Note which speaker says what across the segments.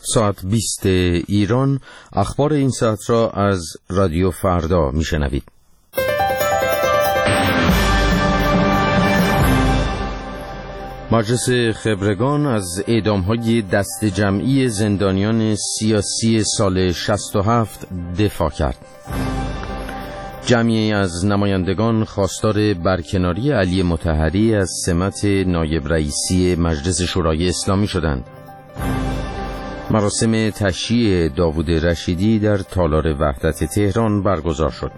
Speaker 1: ساعت 20 ایران اخبار این ساعت را از رادیو فردا میشنوید. مجلس خبرگان از اعدام‌های دست جمعی زندانیان سیاسی سال 67 دفاع کرد. جمعی از نمایندگان خواستار برکناری علی مطهری از سمت نایب رئیسی مجلس شورای اسلامی شدند. مراسم تشییع داوود رشیدی در تالار وحدت تهران برگزار شد.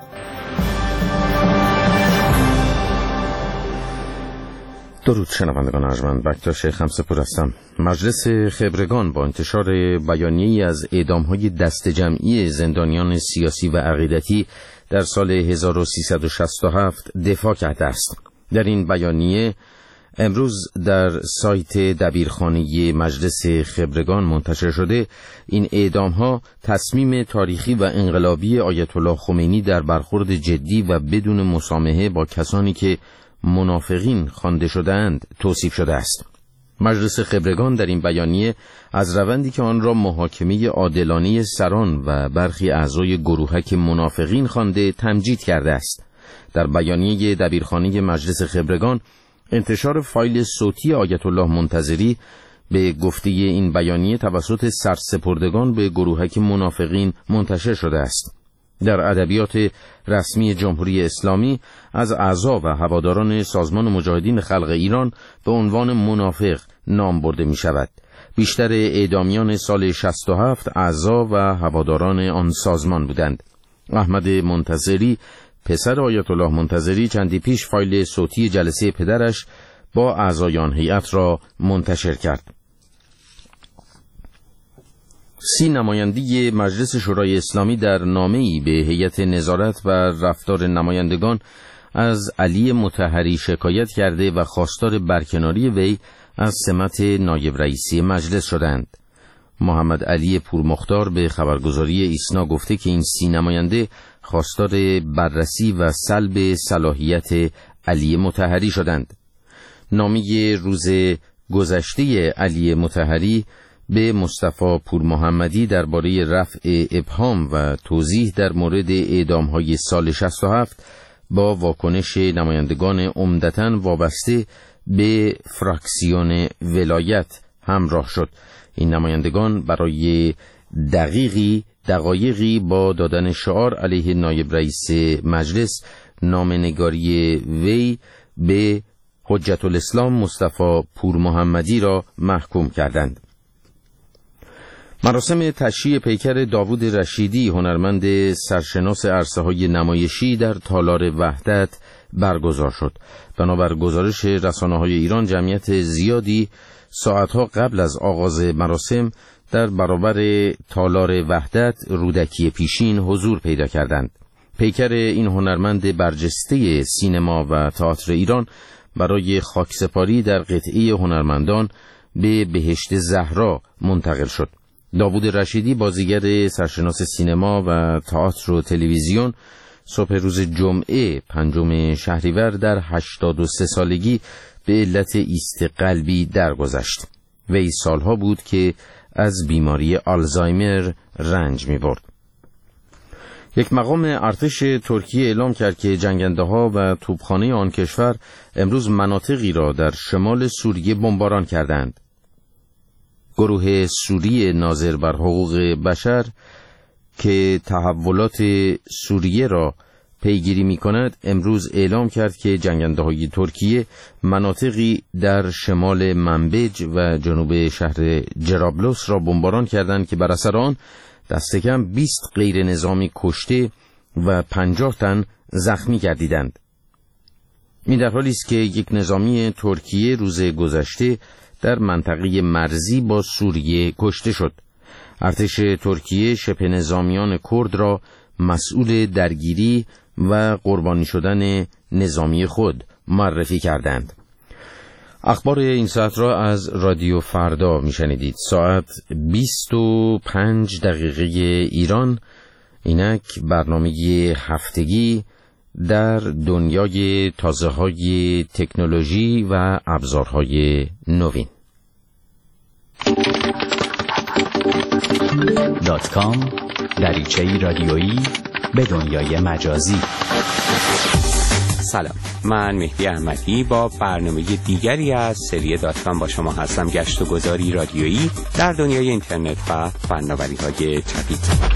Speaker 1: درود شنوندگان ارجمند، بکتاش خمسه‌پور هستم. مجلس خبرگان با انتشار بیانیه‌ای از اعدام‌های دست جمعی زندانیان سیاسی و عقیدتی در سال 1367 دفاع کرده است. در این بیانیه امروز در سایت دبیرخانه مجلس خبرگان منتشر شده، این اعدام‌ها تصمیم تاریخی و انقلابی آیت الله خمینی در برخورد جدی و بدون مسامحه با کسانی که منافقین خوانده شده‌اند توصیف شده است. مجلس خبرگان در این بیانیه از روندی که آن را محاکمه عادلانه سران و برخی اعضای گروهک منافقین خوانده تمجید کرده است. در بیانیه دبیرخانه مجلس خبرگان انتشار فایل صوتی آیت الله منتظری به گفته این بیانیه توسط سرسپردگان به گروهک منافقین منتشر شده است. در ادبیات رسمی جمهوری اسلامی از اعضا و هواداران سازمان مجاهدین خلق ایران به عنوان منافق نام برده می شود. بیشتر اعدامیان سال 67 اعضا و هواداران آن سازمان بودند. احمد منتظری پسر آیت الله منتظری چندی پیش فایل صوتی جلسه پدرش با اعضایان هیئت را منتشر کرد. 30 نماینده مجلس شورای اسلامی در نامه‌ای به هیئت نظارت و رفتار نمایندگان از علی مطهری شکایت کرده و خواستار برکناری وی از سمت نایب رئیسی مجلس شدند. محمد علی پورمختار به خبرگزاری ایسنا گفته که این 30 نماینده خواستار بررسی و سلب صلاحیت علی مطهری شدند. نامه روز گذشته علی مطهری به مصطفی پورمحمدی درباره رفع ابهام و توضیح در مورد اعدام‌های سال 67 با واکنش نمایندگان عمدتاً وابسته به فراکسیون ولایت همراه شد. این نمایندگان برای دقایقی با دادن شعار علیه نایب رئیس مجلس نامه‌نگاری وی به حجت الاسلام مصطفی پورمحمدی را محکوم کردند. مراسم تشییع پیکر داوود رشیدی هنرمند سرشناس عرصه‌های نمایشی در تالار وحدت برگزار شد. بنابر گزارش رسانه‌های ایران جمعیت زیادی ساعتها قبل از آغاز مراسم در برابر تالار وحدت رودکی پیشین حضور پیدا کردند. پیکر این هنرمند برجسته سینما و تئاتر ایران برای خاکسپاری در قطعه هنرمندان به بهشت زهرا منتقل شد. داوود رشیدی بازیگر سرشناس سینما و تئاتر و تلویزیون صبح روز جمعه 5 شهریور در 83 سالگی به علت ایست قلبی درگذشت. وی سالها بود که از بیماری آلزایمر رنج می‌برد. یک مقام ارتش ترکیه اعلام کرد که جنگنده‌ها و توپخانه آن کشور امروز مناطقی را در شمال سوریه بمباران کردند. گروه سوری ناظر بر حقوق بشر که تحولات سوریه را پیگیری می‌کند امروز اعلام کرد که جنگنده‌های ترکیه مناطقی در شمال منبج و جنوب شهر جرابلس را بمباران کردند که بر اثر آن دست کم 20 غیر نظامی کشته و 50 تن زخمی گردیدند. این در حالی است که یک نظامی ترکیه روز گذشته در منطقه مرزی با سوریه کشته شد. ارتش ترکیه شبه نظامیان کرد را مسئول درگیری و قربانی شدن نظامی خود معرفی کردند. اخبار این ساعت را از رادیو فردا میشنیدید. ساعت 25 دقیقه ایران. اینک برنامه هفتگی در دنیای تازه‌های تکنولوژی و ابزارهای نوین.
Speaker 2: www.teenbernsly.com دریچه‌ای رادیویی به دنیای مجازی.
Speaker 3: سلام، من مهدی احمدی با برنامه دیگری از سری .com با شما هستم. گشت و گذاری رادیویی در دنیای اینترنت و فناوری‌های جدید.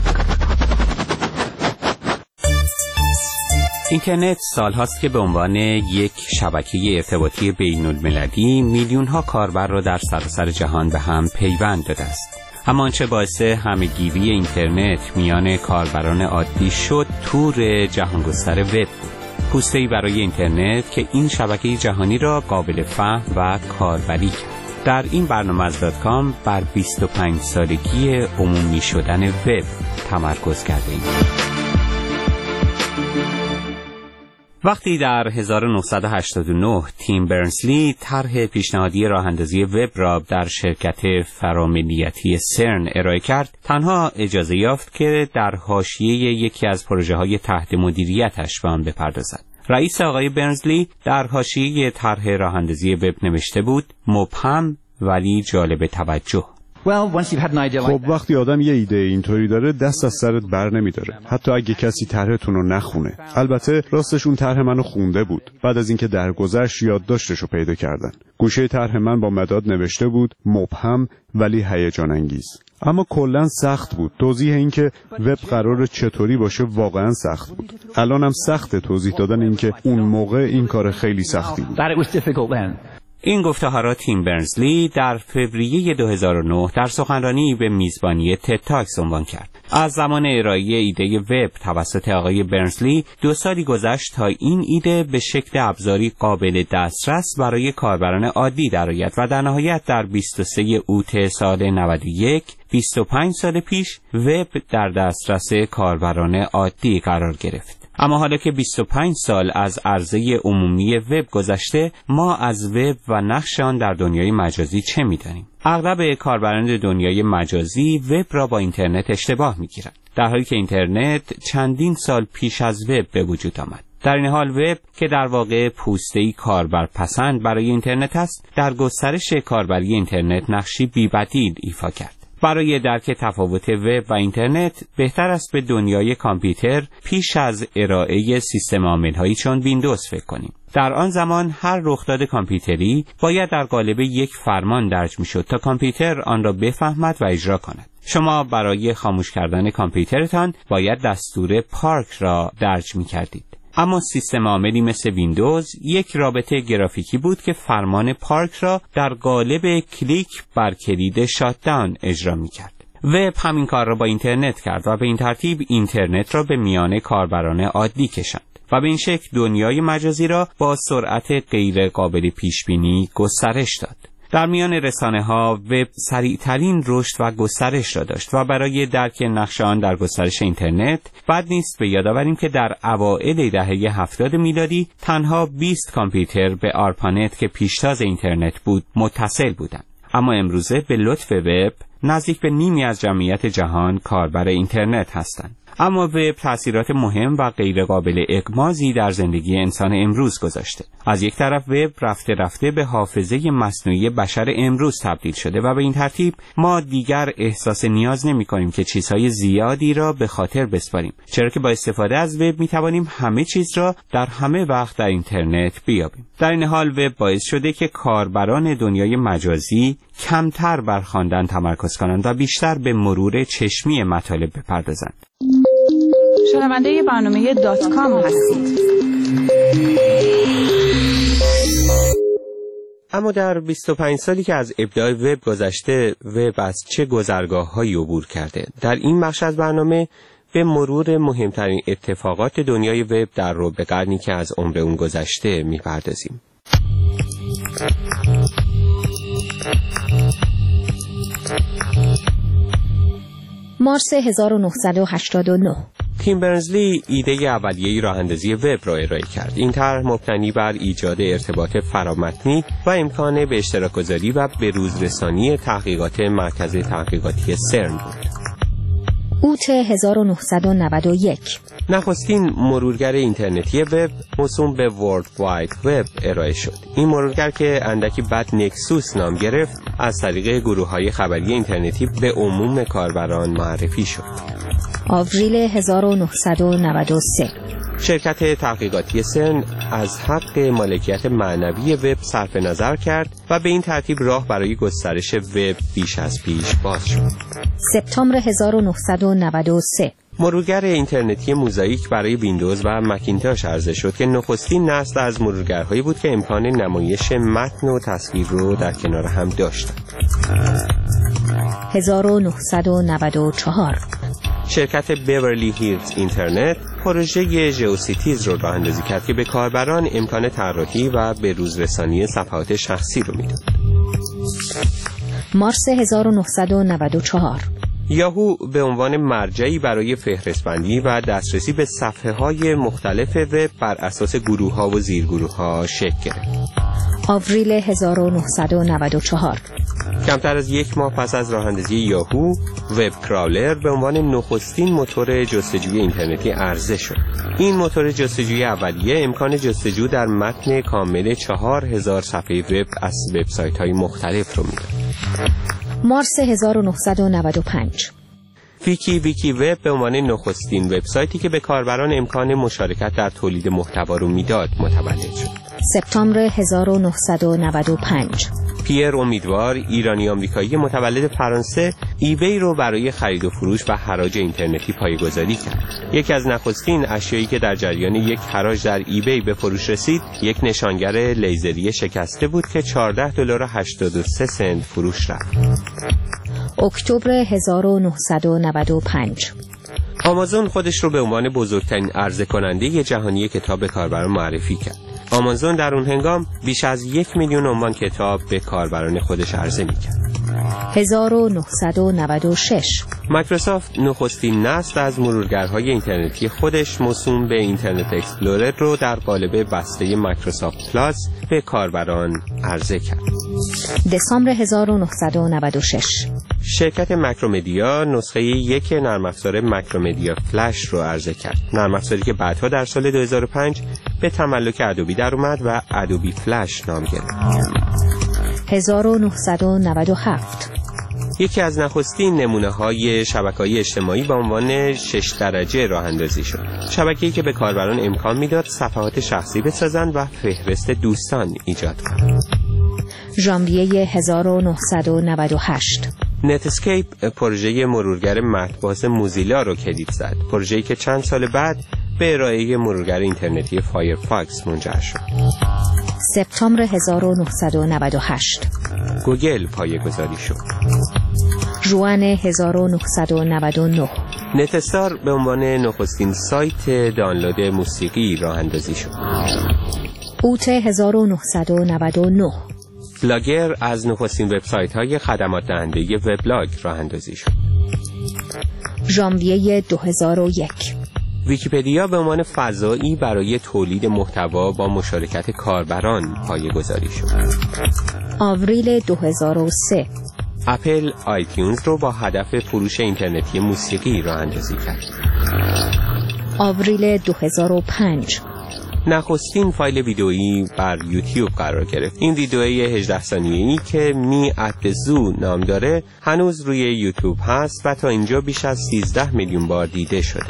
Speaker 3: اینترنت سالهاست که به عنوان یک شبکه ارتباطی بین‌المللی میلیون‌ها کاربر را در سراسر جهان به هم پیوند داده است. اما آنچه باعث همه‌گیری اینترنت میان کاربران عادی شد تور جهانگستر وب بود. پوسته‌ای برای اینترنت که این شبکه جهانی را قابل فهم و کاربری کرد. در این برنامه از .com بر 25 سالگی عمومی شدن وب تمرکز کردیم. وقتی در 1989 تیم برنسلی طرح پیشنهادی راه‌اندازی وب را در شرکت فراملیتی سرن ارائه کرد، تنها اجازه یافت که در حاشیه یکی از پروژه‌های تحت مدیریتش به آن بپردازد. رئیس آقای برنسلی در حاشیه طرح راه‌اندازی وب نوشته بود: مبهم ولی جالب توجه.
Speaker 4: خب وقتی آدم یه ایده اینطوری داره دست از سرت بر نمیداره، حتی اگه کسی طرحتون رو نخونه. البته راستش اون طرح منو خونده بود. بعد از اینکه درگذشت یادداشتش رو پیدا کردن. گوشه طرح من با مداد نوشته بود: مبهم ولی هیجان انگیز. اما کلاً سخت بود. توضیح این که وب قراره چطوری باشه واقعاً سخت بود. الانم سخته توضیح دادن این که اون موقع این کار خیلی سختی بود.
Speaker 3: این گفته‌ها را تیم برنسلی در فوریه 2009 در سخنرانی به میزبانی تد تاکس عنوان کرد. از زمان ارائه ایده وب توسط آقای برنسلی 2 سالی گذشت تا این ایده به شکل ابزاری قابل دسترس برای کاربران عادی درآید و در نهایت در 23 اوت سال 91 25 سال پیش وب در دسترس کاربران عادی قرار گرفت. اما حالا که 25 سال از عرضه عمومی وب گذشته، ما از وب و نقش آن در دنیای مجازی چه می‌دانیم؟ اغلب کاربران دنیای مجازی وب را با اینترنت اشتباه می‌گیرند، در حالی که اینترنت چندین سال پیش از وب به وجود آمد. در این حال وب که در واقع پوسته‌ای کاربرپسند برای اینترنت است، در گسترش کاربری اینترنت نقشی بی‌بدیل ایفا کرد. برای درک تفاوت وب و اینترنت بهتر است به دنیای کامپیوتر پیش از ارائه سیستم عامل‌هایی چون ویندوز فکر کنیم. در آن زمان هر رخداد کامپیوتری باید در قالب یک فرمان درج می‌شد تا کامپیوتر آن را بفهمد و اجرا کند. شما برای خاموش کردن کامپیوترتان باید دستور پارک را درج می‌کردید. اما سیستم عاملی مثل ویندوز یک رابطه گرافیکی بود که فرمان پارک را در قالب کلیک بر کلید شاتداون اجرا می‌کرد. وب همین کار را با اینترنت کرد و به این ترتیب اینترنت را به میان کاربران عادی کشاند و به این شکل دنیای مجازی را با سرعت غیر قابل پیش‌بینی گسترش داد. در میان رسانه‌ها وب سریع‌ترین رشد و گسترش را داشت و برای درک نقش آن در گسترش اینترنت بد نیست به یاد آوریم که در اوایل دهه 70 میلادی تنها 20 کامپیوتر به آرپانت که پیشتاز اینترنت بود متصل بودند. اما امروزه به لطف وب نزدیک به نیمی از جمعیت جهان کاربر اینترنت هستند. اما وب تأثیرات مهم و غیر قابل اغماضی در زندگی انسان امروز گذاشته. از یک طرف وب رفته رفته به حافظه مصنوعی بشر امروز تبدیل شده و به این ترتیب ما دیگر احساس نیاز نمی کنیم که چیزهای زیادی را به خاطر بسپاریم، چرا که با استفاده از وب می توانیم همه چیز را در همه وقت در اینترنت بیابیم. در این حال وب باعث شده که کاربران دنیای مجازی کمتر بر خواندن تمرکز کنند و بیشتر به مرور چشمی مطالب بپردازند.
Speaker 5: شنونده برنامه .com هستید.
Speaker 3: اما در 25 سالی که از ابداع وب گذشته، وب از چه گذرگاه‌هایی عبور کرده؟ در این بخش از برنامه به مرور مهمترین اتفاقات دنیای وب در ربع قرنی که از عمر اون گذشته می‌پردازیم.
Speaker 6: مارس 1989
Speaker 3: تیم برنسلی ایده اولیه راه‌اندازی وب را ارائه کرد. این طرح مبتنی بر ایجاد ارتباط فرامتنی و امکان به اشتراک گذاری و بروز رسانی تحقیقات مرکز تحقیقاتی سرن بود.
Speaker 6: اوت 1991
Speaker 7: نخستین مرورگر اینترنتی وب موسوم به ورلد واید وب ارائه شد. این مرورگر که اندکی بعد نکسوس نام گرفت از طریق گروه‌های خبری اینترنتی به عموم کاربران معرفی شد.
Speaker 6: آوریل 1993
Speaker 7: شرکت تحقیقاتی سرن از حق مالکیت معنوی وب صرف نظر کرد و به این ترتیب راه برای گسترش وب بیش از پیش باز شد.
Speaker 6: سپتامبر 1993
Speaker 7: مرورگر اینترنتی موزاییک برای ویندوز و مکینتاش عرضه شد که نخستین نسل از مرورگرهایی بود که امکان نمایش متن و تصویر رو در کنار هم داشتند.
Speaker 6: 1994
Speaker 7: شرکت بیورلی هیلز اینترنت پروژه ژئوسیتیز رو راه اندازی کرد که به کاربران امکان طراحی و به روز رسانی صفحات شخصی رو میداد.
Speaker 6: مارس 1994
Speaker 7: یاهو به عنوان مرجعی برای فهرست‌بندی و دسترسی به صفحه‌های مختلف وب بر اساس گروه‌ها و زیرگروه‌ها شکل گرفت.
Speaker 6: آوریل 1994
Speaker 7: کمتر از یک ماه پس از راه اندازی یاهو، وب کراولر به عنوان نخستین موتور جستجوی اینترنتی عرضه شد. این موتور جستجوی اولیه امکان جستجو در متن کامل 4000 صفحه وب از وبسایت‌های مختلف رو میداد.
Speaker 6: مارس 1995
Speaker 7: ویکی وب به عنوان نخستین وبسایتی که به کاربران امکان مشارکت در تولید محتوا رو میداد متولد شد.
Speaker 6: سپتامبر 1995
Speaker 7: پیر امیدوار، ایرانی آمریکایی متولد فرانسه، ایبی رو برای خرید و فروش و حراج اینترنتی پایه‌گذاری کرد. یکی از نخستین اشیایی که در جریان یک حراج در ایبی به فروش رسید، یک نشانگر لیزری شکسته بود که $14.83 فروش رفت.
Speaker 6: اکتبر 1995
Speaker 7: آمازون خودش رو به عنوان بزرگترین عرضه کننده جهانی کتاب به کاربران معرفی کرد. آمازون در اون هنگام بیش از 1 میلیون عنوان کتاب به کاربران خودش عرضه میکرد.
Speaker 6: 1996
Speaker 7: مایکروسافت نخستین نسل از مرورگرهای اینترنتی خودش موسوم به اینترنت اکسپلورر رو در قالب بسته مایکروسافت پلاس به کاربران عرضه کرد.
Speaker 6: دسامبر 1996
Speaker 7: شرکت ماکرومدیا نسخه 1 نرم افزار ماکرومدیا فلش رو عرضه کرد. نرم افزاری که بعدها در سال 2005 به تملک ادوبی در اومد و ادوبی فلش نام گرفت.
Speaker 6: 1997
Speaker 7: یکی از نخستین نمونه‌های شبکه‌های اجتماعی به عنوان 6 درجه راه اندازی شد. شبکه‌ای که به کاربران امکان میداد صفحات شخصی بسازند و فهرست دوستان ایجاد کنند.
Speaker 6: ژانویه 1998
Speaker 7: نتسکیپ پروژه مرورگر متن‌باز موزیلا رو کلید زد. پروژه‌ای که چند سال بعد به ارائه مرورگر اینترنتی فایرفاکس منجر شد.
Speaker 6: سپتامبر 1998
Speaker 7: گوگل پایه‌گذاری شد.
Speaker 6: ژوئن 1999
Speaker 7: نتستار به عنوان نخستین سایت دانلود موسیقی راه اندازی شد.
Speaker 6: اوت 1999
Speaker 7: بلاگر از نخستین وبسایت‌های خدمات دهنده وبلاگ راه اندازی شد.
Speaker 6: ژانویه 2001
Speaker 7: ویکی‌پدیا به عنوان فضایی برای تولید محتوا با مشارکت کاربران پایه‌گذاری شد.
Speaker 6: آوریل 2003
Speaker 7: اپل آیتیونز رو با هدف فروش اینترنتی موسیقی راه اندازی کرد.
Speaker 6: آوریل 2005
Speaker 7: نخستین فایل ویدئویی بر یوتیوب قرار گرفت. این ویدئوی 18 ثانیه‌ای که می اتزو نام داره هنوز روی یوتیوب هست و تا اینجا بیش از 13 میلیون بار دیده شده.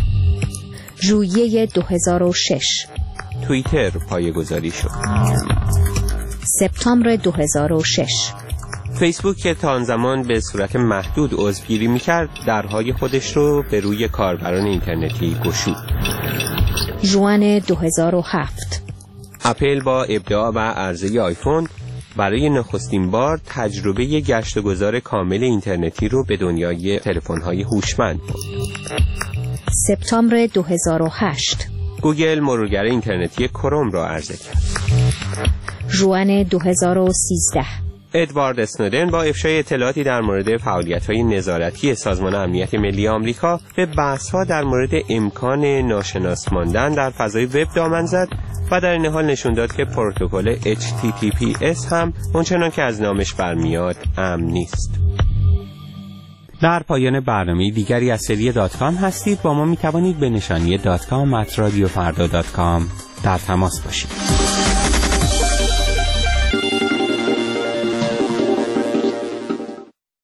Speaker 6: ژوئیه 2006
Speaker 7: توییتر پایه‌گذاری شد.
Speaker 6: سپتامبر 2006
Speaker 7: فیسبوک که تا آن زمان به صورت محدود عضوگیری می‌کرد درهای خودش رو به روی کاربران اینترنتی گشود.
Speaker 6: ژوئن 2007
Speaker 7: اپل با ابداع و عرضه آیفون برای نخستین بار تجربه گشت و گذار کامل اینترنتی رو به دنیای تلفن‌های هوشمند برد.
Speaker 6: سپتامبر 2008
Speaker 7: گوگل مرورگر اینترنتی کروم را عرضه کرد.
Speaker 6: ژوئن 2013
Speaker 7: ادوارد اسنودن با افشای اطلاعاتی در مورد فعالیت‌های نظارتی سازمان امنیت ملی آمریکا به بحث‌ها در مورد امکان ناشناس ماندن در فضای وب دامن زد و در این حال نشون داد که پروتکل HTTPS هم اونچنان که از نامش برمیاد امن نیست.
Speaker 3: در پایان برنامه دیگری از سری .com هستید. با ما می توانید به نشانی .com@radiofarda.com در تماس باشید.